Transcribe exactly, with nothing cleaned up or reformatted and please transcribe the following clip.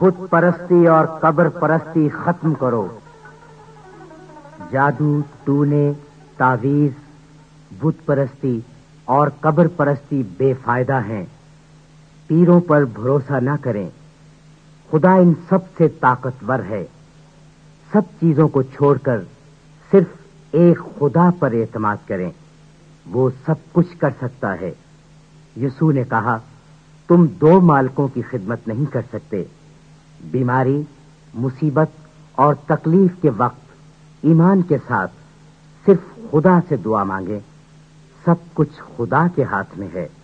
बुत परस्ती और कब्र परस्ती खत्म करो। जादू, टूने, तावीज, बुत परस्ती और कब्र परस्ती बेफायदा हैं। पीरों पर भरोसा न करें। खुदा इन सब से ताकतवर है। सब चीजों को छोड़कर सिर्फ एक खुदा पर एतमाद करें। वो सब कुछ कर सकता है। यीशु ने कहा, तुम दो मालिकों की खिदमत नहीं कर सकते। बीमारी, मुसीबत और तकलीफ के वक्त ईमान के साथ सिर्फ खुदा से दुआ मांगे। सब कुछ खुदा के हाथ में है।